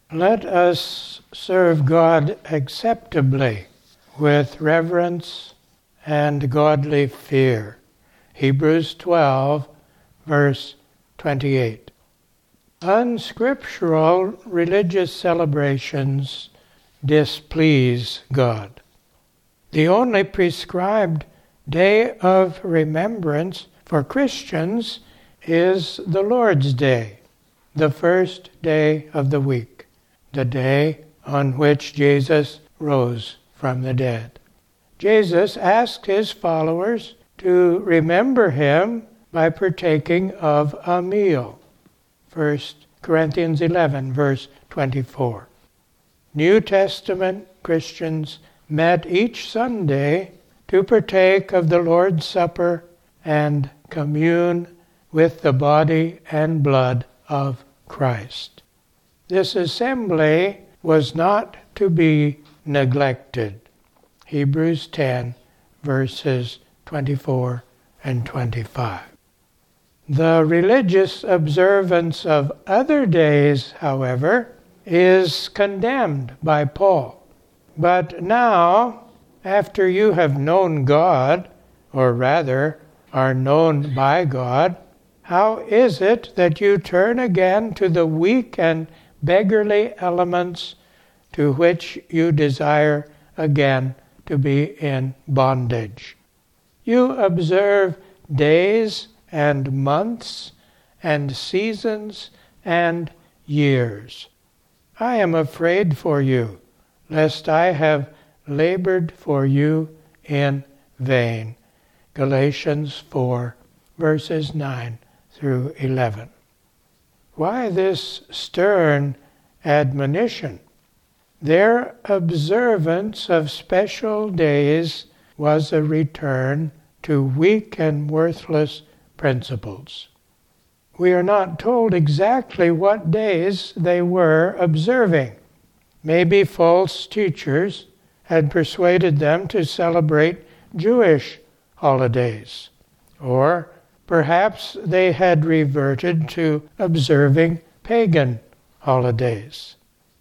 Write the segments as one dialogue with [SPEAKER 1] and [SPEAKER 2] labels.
[SPEAKER 1] Let us serve God acceptably with reverence and godly fear. Hebrews 12, verse 28. Unscriptural religious celebrations displease God. The only prescribed day of remembrance for Christians is the Lord's Day, the first day of the week, the day on which Jesus rose from the dead. Jesus asked his followers to remember him by partaking of a meal. 1 Corinthians 11, verse 24. New Testament Christians met each Sunday to partake of the Lord's Supper and commune with the body and blood of Christ. This assembly was not to be neglected. Hebrews 10, verses 24 and 25. The religious observance of other days, however, is condemned by Paul. But now, after you have known God, or rather, are known by God, how is it that you turn again to the weak and beggarly elements to which you desire again to be in bondage? You observe days and months and seasons and years. I am afraid for you, lest I have labored for you in vain. Galatians 4, verses 9 through 11. Why this stern admonition? Their observance of special days was a return to weak and worthless principles. We are not told exactly what days they were observing. Maybe false teachers had persuaded them to celebrate Jewish holidays, or perhaps they had reverted to observing pagan holidays.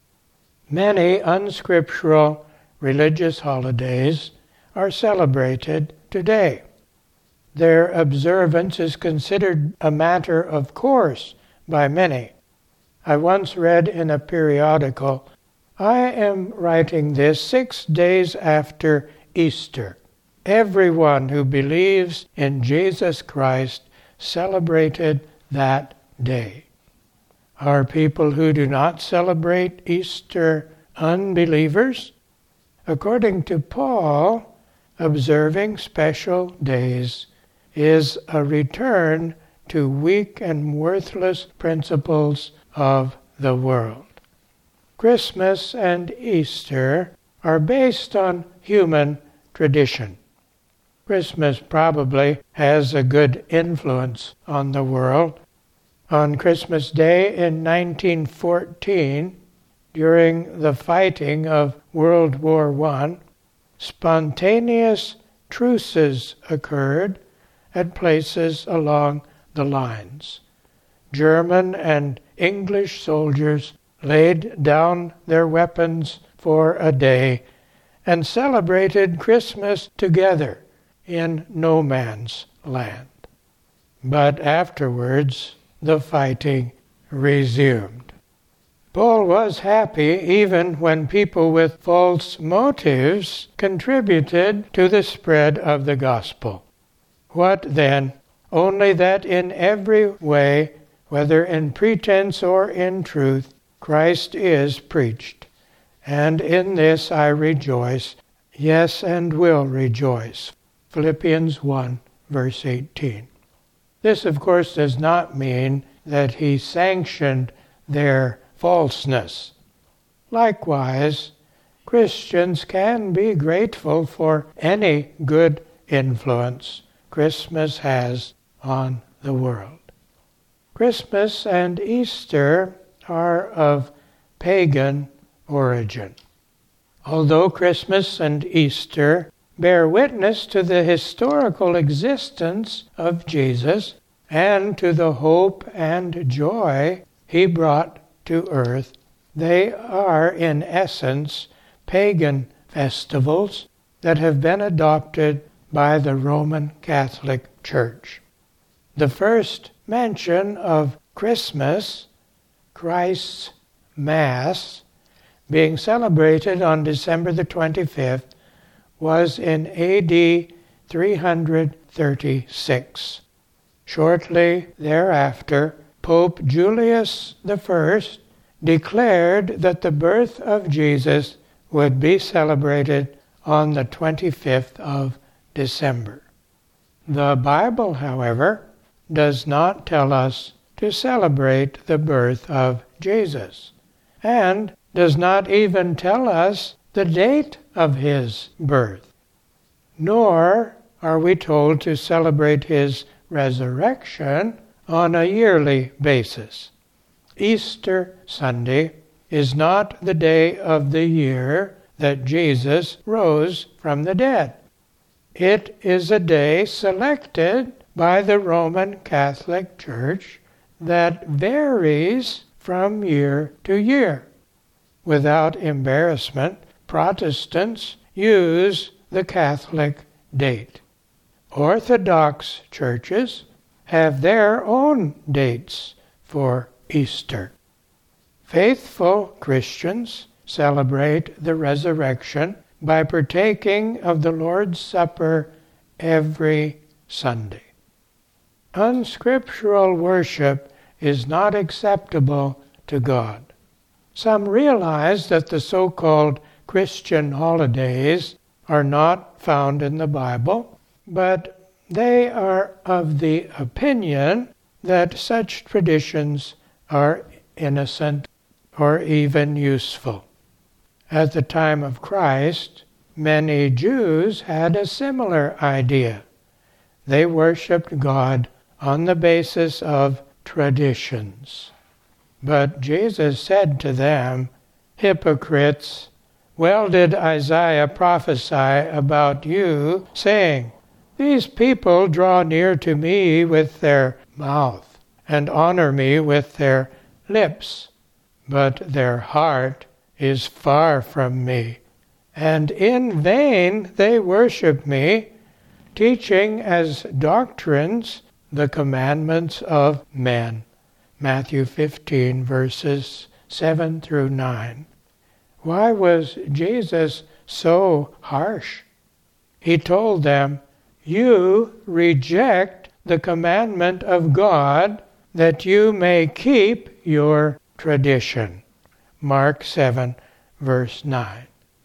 [SPEAKER 1] Many unscriptural religious holidays are celebrated today. Their observance is considered a matter of course by many. I once read in a periodical, I am writing this 6 days after Easter. Everyone who believes in Jesus Christ celebrated that day. Are people who do not celebrate Easter unbelievers? According to Paul, observing special days is a return to weak and worthless principles of the world. Christmas and Easter are based on human tradition. Christmas probably has a good influence on the world. On Christmas Day in 1914, during the fighting of World War I, spontaneous truces occurred at places along the lines. German and English soldiers laid down their weapons for a day and celebrated Christmas together in no man's land. But afterwards, the fighting resumed. Paul was happy even when people with false motives contributed to the spread of the gospel. What then? Only that in every way, whether in pretense or in truth, Christ is preached. And in this I rejoice, yes, and will rejoice. Philippians 1, verse 18. This, of course, does not mean that he sanctioned their falseness. Likewise, Christians can be grateful for any good influence Christmas has on the world. Christmas and Easter are of pagan origin. Although Christmas and Easter bear witness to the historical existence of Jesus and to the hope and joy he brought to earth, They are, in essence, pagan festivals that have been adopted by the Roman Catholic Church. The first mention of Christmas, Christ's Mass, being celebrated on December the 25th, was in AD 336. Shortly thereafter, Pope Julius I declared that the birth of Jesus would be celebrated on the 25th of December. The Bible, however, does not tell us to celebrate the birth of Jesus, and does not even tell us the date of his birth. Nor are we told to celebrate his resurrection on a yearly basis. Easter Sunday is not the day of the year that Jesus rose from the dead. It is a day selected by the Roman Catholic Church that varies from year to year. Without embarrassment, Protestants use the Catholic date. Orthodox churches have their own dates for Easter. Faithful Christians celebrate the resurrection by partaking of the Lord's Supper every Sunday. Unscriptural worship is not acceptable to God. Some realize that the so-called Christian holidays are not found in the Bible, but they are of the opinion that such traditions are innocent or even useful. At the time of Christ, many Jews had a similar idea. They worshipped God on the basis of traditions. But Jesus said to them, "Hypocrites, well did Isaiah prophesy about you, saying, 'These people draw near to me with their mouth, and honor me with their lips, but their heart is far from me, and in vain they worship me, teaching as doctrines the commandments of men.'" Matthew 15, verses 7 through 9. Why was Jesus so harsh? He told them, "You reject the commandment of God that you may keep your tradition." Mark 7, verse 9.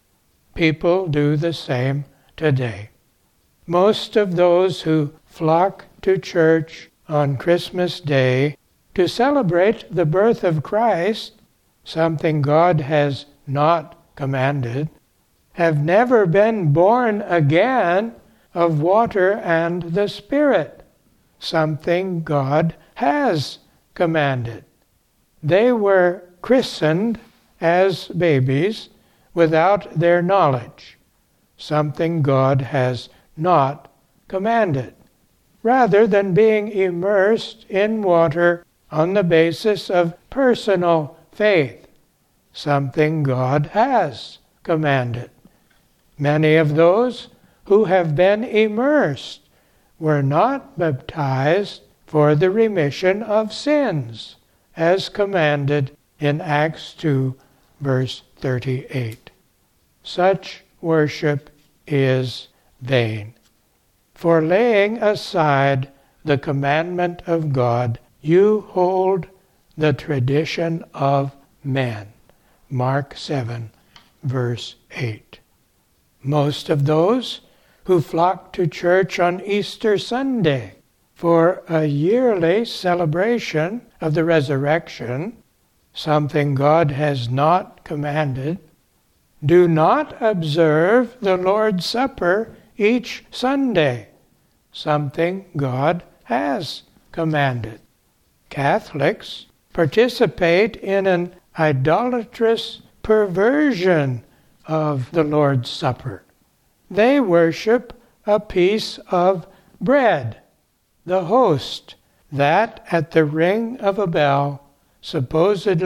[SPEAKER 1] People do the same today. Most of those who flock to church on Christmas Day to celebrate the birth of Christ, something God has not commanded, have never been born again of water and the Spirit, something God has commanded. They were christened as babies without their knowledge, something God has not commanded. Rather than being immersed in water on the basis of personal faith, something God has commanded. Many of those who have been immersed were not baptized for the remission of sins, as commanded in Acts 2, verse 38. Such worship is vain. For laying aside the commandment of God, you hold the tradition of men. Mark 7, verse 8. Most of those who flock to church on Easter Sunday for a yearly celebration of the resurrection, something God has not commanded, do not observe the Lord's Supper each Sunday, something God has commanded. Catholics participate in an idolatrous perversion of the Lord's Supper. They worship a piece of bread, the host, that at the ring of a bell supposedly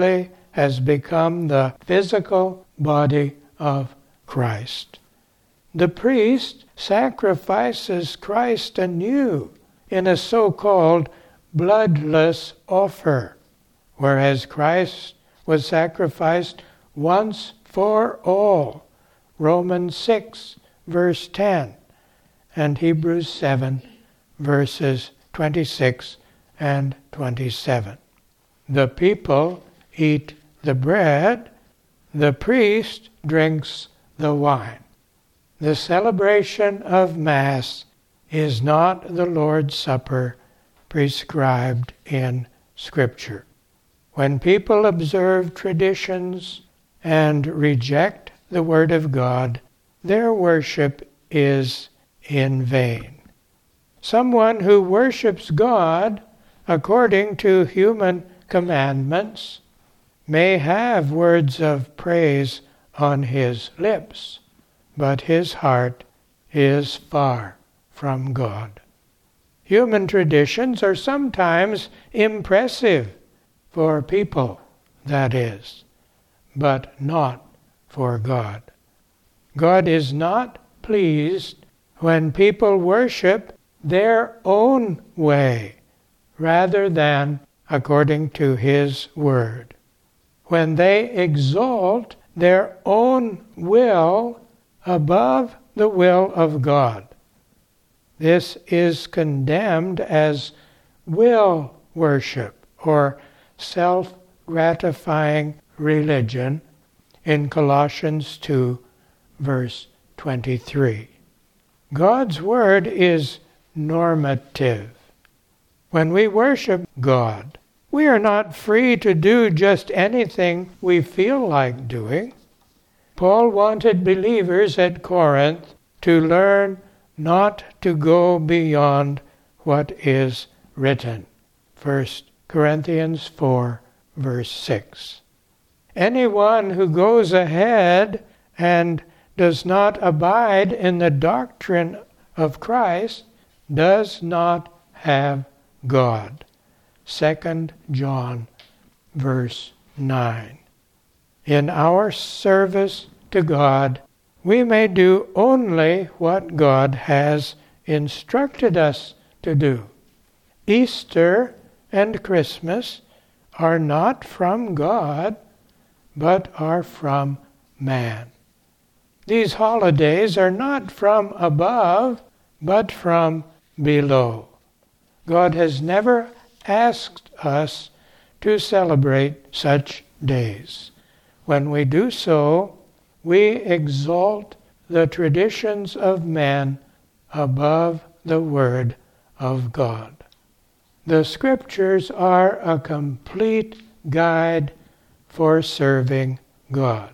[SPEAKER 1] has become the physical body of Christ. The priest sacrifices Christ anew in a so-called bloodless offer, whereas Christ was sacrificed once for all, Romans 6, verse 10, and Hebrews 7, verses 26 and 27. The people eat the bread, the priest drinks the wine. The celebration of Mass is not the Lord's Supper prescribed in Scripture. When people observe traditions and reject the Word of God, their worship is in vain. Someone who worships God according to human commandments may have words of praise on his lips, but his heart is far from God. Human traditions are sometimes impressive for people, that is, but not for God. God is not pleased when people worship their own way rather than according to His Word. When they exalt their own will above the will of God. This is condemned as will worship or self-gratifying religion in Colossians 2, verse 23. God's Word is normative. When we worship God, we are not free to do just anything we feel like doing. Paul wanted believers at Corinth to learn not to go beyond what is written. 1 Corinthians 4, verse 6. Anyone who goes ahead and does not abide in the doctrine of Christ does not have God. 2 John, verse 9. In our service to God, we may do only what God has instructed us to do. Easter and Christmas are not from God, but are from man. These holidays are not from above, but from below. God has never asked us to celebrate such days. When we do so, we exalt the traditions of men above the Word of God. The Scriptures are a complete guide for serving God.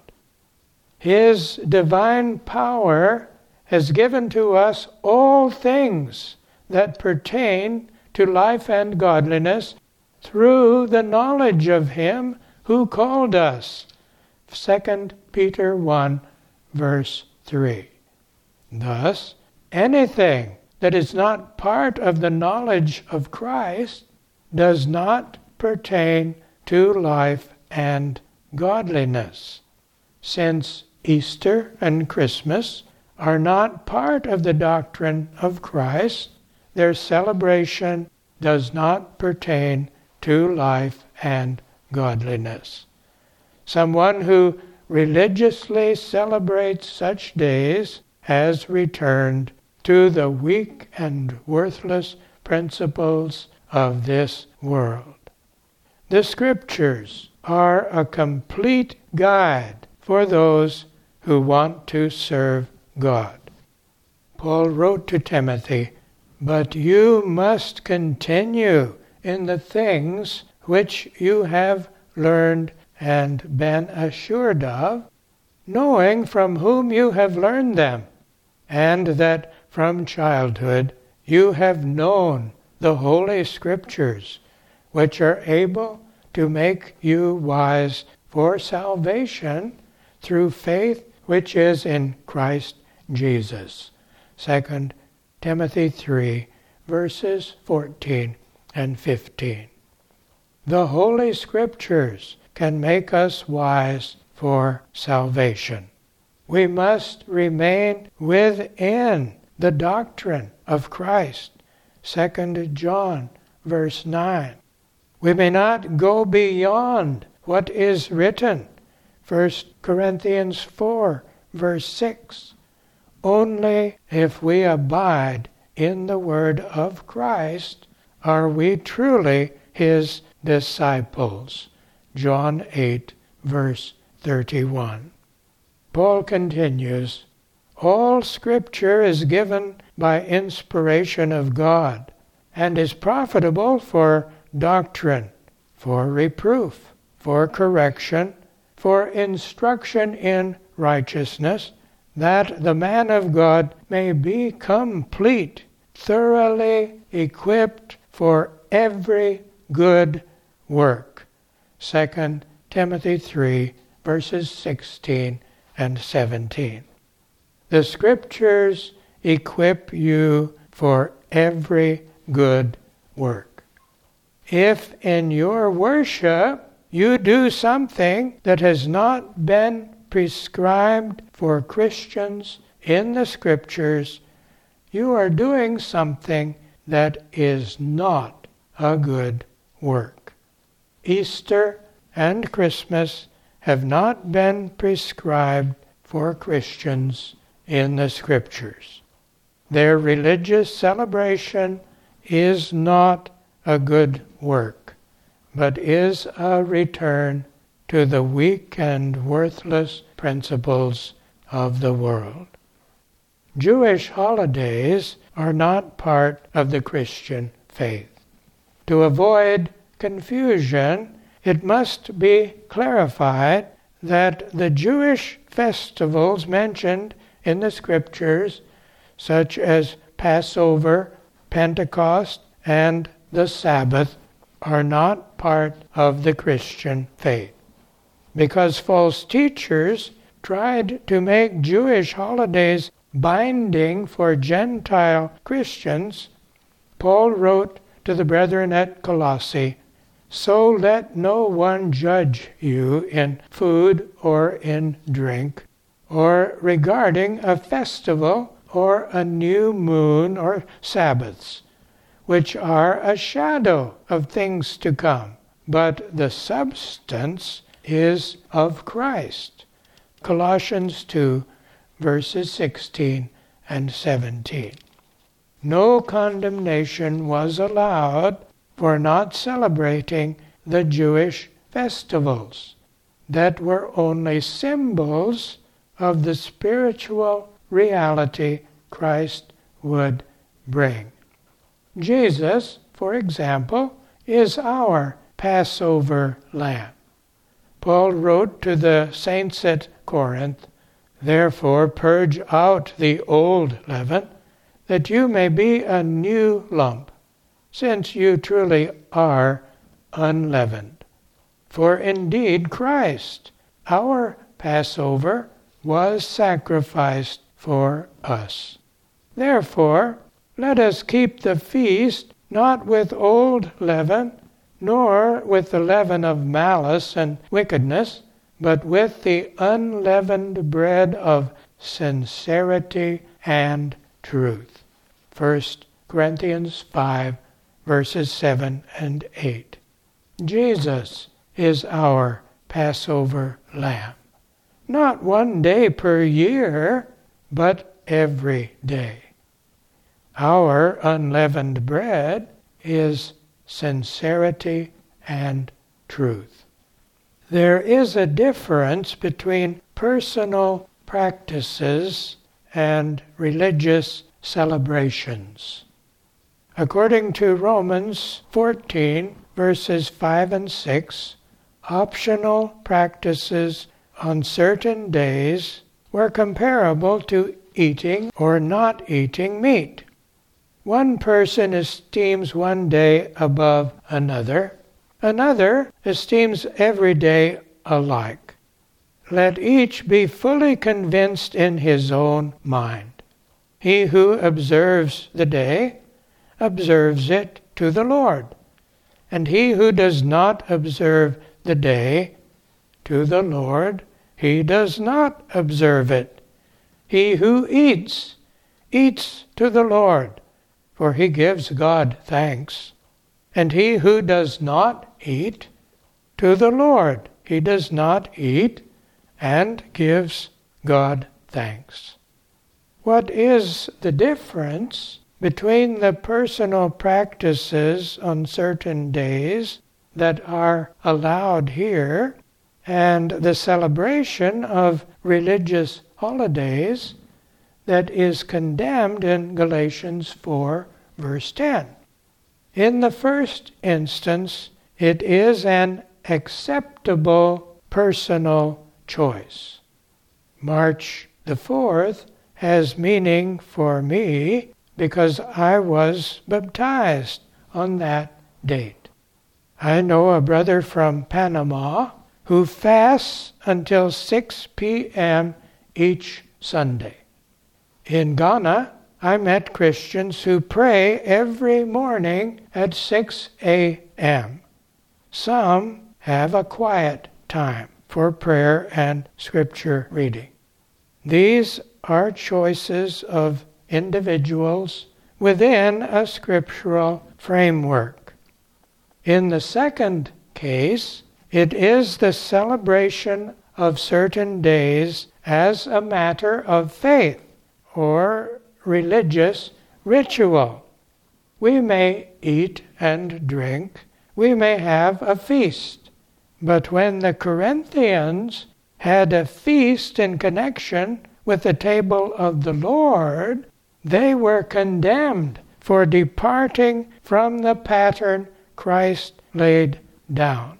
[SPEAKER 1] His divine power has given to us all things that pertain to life and godliness through the knowledge of Him who called us. 2 Peter 1, verse 3. Thus, anything that is not part of the knowledge of Christ does not pertain to life and godliness. Since Easter and Christmas are not part of the doctrine of Christ, their celebration does not pertain to life and godliness. Someone who religiously celebrates such days has returned to the weak and worthless principles of this world. The Scriptures are a complete guide for those who want to serve God. Paul wrote to Timothy, "But you must continue in the things which you have learned and been assured of, knowing from whom you have learned them, and that from childhood you have known the Holy Scriptures, which are able to make you wise for salvation through faith which is in Christ Jesus." 2 Timothy 3, verses 14 and 15. The Holy Scriptures can make us wise for salvation. We must remain within the doctrine of Christ. 2 John verse 9. We may not go beyond what is written. 1 Corinthians 4 verse 6. Only if we abide in the word of Christ are we truly his disciples. John 8 verse 31. Paul continues, all Scripture is given by inspiration of God, and is profitable for doctrine, for reproof, for correction, for instruction in righteousness, that the man of God may be complete, thoroughly equipped for every good work. 2 Timothy 3, verses 16 and 17. The Scriptures equip you for every good work. If in your worship you do something that has not been prescribed for Christians in the Scriptures, you are doing something that is not a good work. Easter and Christmas have not been prescribed for Christians in the Scriptures. Their religious celebration is not a good work, but is a return to the weak and worthless principles of the world. Jewish holidays are not part of the Christian faith. To avoid confusion, it must be clarified that the Jewish festivals mentioned in the Scriptures, such as Passover, Pentecost, and the Sabbath, are not part of the Christian faith. Because false teachers tried to make Jewish holidays binding for Gentile Christians, Paul wrote to the brethren at Colossae, so let no one judge you in food or in drink, or regarding a festival or a new moon or Sabbaths, which are a shadow of things to come, but the substance is of Christ. Colossians 2, verses 16 and 17. No condemnation was allowed for not celebrating the Jewish festivals that were only symbols of the spiritual reality Christ would bring. Jesus, for example, is our Passover lamb. Paul wrote to the saints at Corinth, therefore purge out the old leaven, that you may be a new lump, since you truly are unleavened. For indeed Christ, our Passover, was sacrificed for us. Therefore, let us keep the feast not with old leaven, nor with the leaven of malice and wickedness, but with the unleavened bread of sincerity and truth. 1 Corinthians 5, verses 7 and 8. Jesus is our Passover lamb. Not one day per year, but every day. Our unleavened bread is sincerity and truth. There is a difference between personal practices and religious celebrations. According to Romans 14, verses 5 and 6, optional practices on certain days were comparable to eating or not eating meat. One person esteems one day above another. Another esteems every day alike. Let each be fully convinced in his own mind. He who observes the day observes it to the Lord, and he who does not observe the day to the Lord, he does not observe it. He who eats, eats to the Lord, for he gives God thanks. And he who does not eat, to the Lord he does not eat, and gives God thanks. What is the difference between the personal practices on certain days that are allowed here and the celebration of religious holidays that is condemned in Galatians 4, verse 10? In the first instance, it is an acceptable personal choice. March the 4th has meaning for me because I was baptized on that date. I know a brother from Panama who fasts until 6 p.m. each Sunday. In Ghana, I met Christians who pray every morning at 6 a.m. Some have a quiet time for prayer and scripture reading. These are choices of individuals within a scriptural framework. In the second case, it is the celebration of certain days as a matter of faith or religious ritual. We may eat and drink, we may have a feast, but when the Corinthians had a feast in connection with the table of the Lord, they were condemned for departing from the pattern Christ laid down.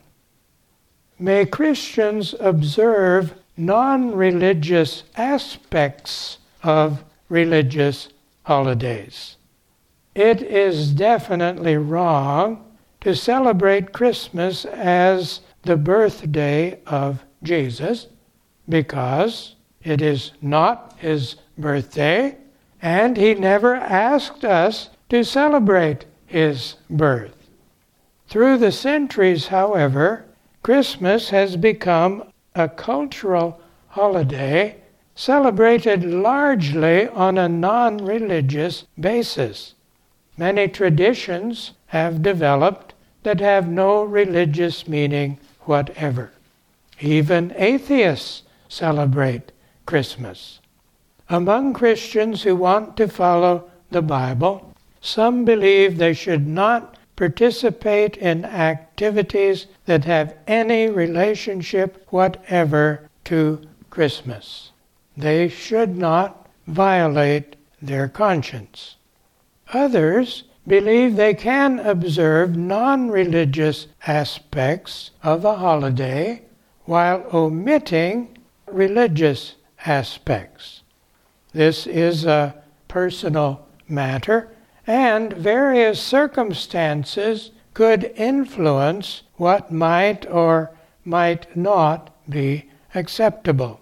[SPEAKER 1] May Christians observe non-religious aspects of religious holidays. It is definitely wrong to celebrate Christmas as the birthday of Jesus, because it is not his birthday, and he never asked us to celebrate his birth. Through the centuries, however, Christmas has become a cultural holiday celebrated largely on a non-religious basis. Many traditions have developed that have no religious meaning whatever. Even atheists celebrate Christmas. Among Christians who want to follow the Bible, some believe they should not participate in activities that have any relationship whatever to Christmas. They should not violate their conscience. Others believe they can observe non-religious aspects of a holiday while omitting religious aspects. This is a personal matter, and various circumstances could influence what might or might not be acceptable.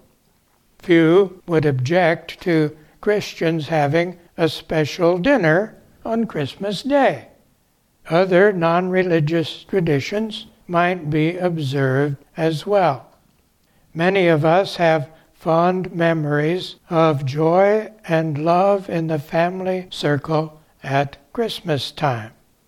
[SPEAKER 1] Few would object to Christians having a special dinner on Christmas Day. Other non-religious traditions might be observed as well. Many of us have fond memories of joy and love in the family circle at Christmas time.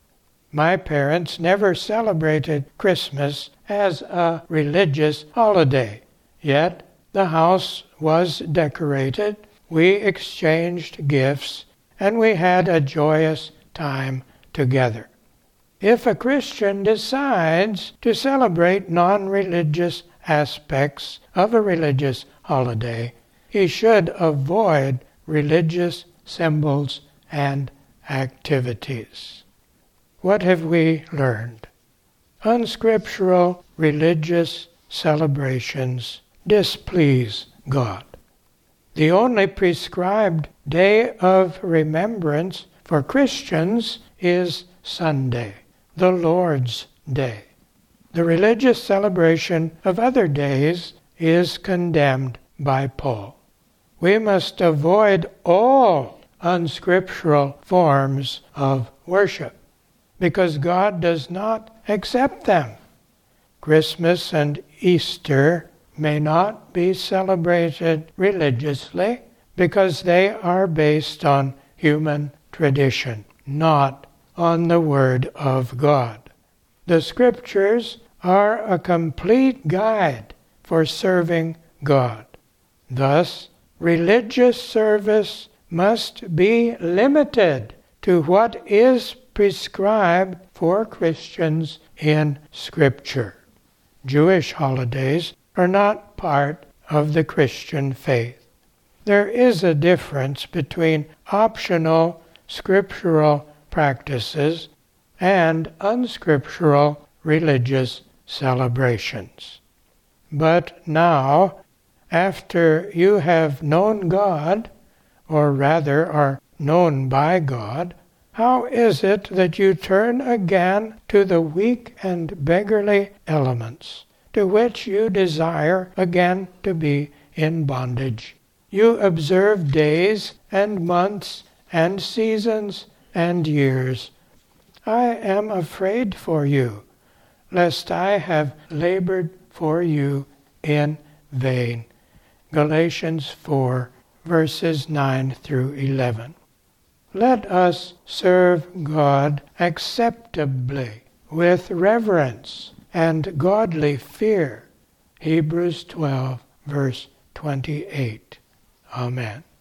[SPEAKER 1] My parents never celebrated Christmas as a religious holiday, yet the house was decorated, we exchanged gifts, and we had a joyous time together. If a Christian decides to celebrate non-religious aspects of a religious holiday, he should avoid religious symbols and activities. What have we learned? Unscriptural religious celebrations displease God. The only prescribed day of remembrance for Christians is Sunday, the Lord's Day. The religious celebration of other days is condemned by Paul. We must avoid all unscriptural forms of worship because God does not accept them. Christmas and Easter may not be celebrated religiously because they are based on human tradition, not on the Word of God. The Scriptures are a complete guide for serving God. Thus, religious service must be limited to what is prescribed for Christians in Scripture. Jewish holidays are not part of the Christian faith. There is a difference between optional scriptural practices and unscriptural religious celebrations. But now, after you have known God, or rather are known by God, how is it that you turn again to the weak and beggarly elements, to which you desire again to be in bondage? You observe days and months and seasons and years. I am afraid for you, lest I have labored for you in vain. Galatians 4, verses 9 through 11. Let us serve God acceptably, with reverence and godly fear. Hebrews 12, verse 28. Amen.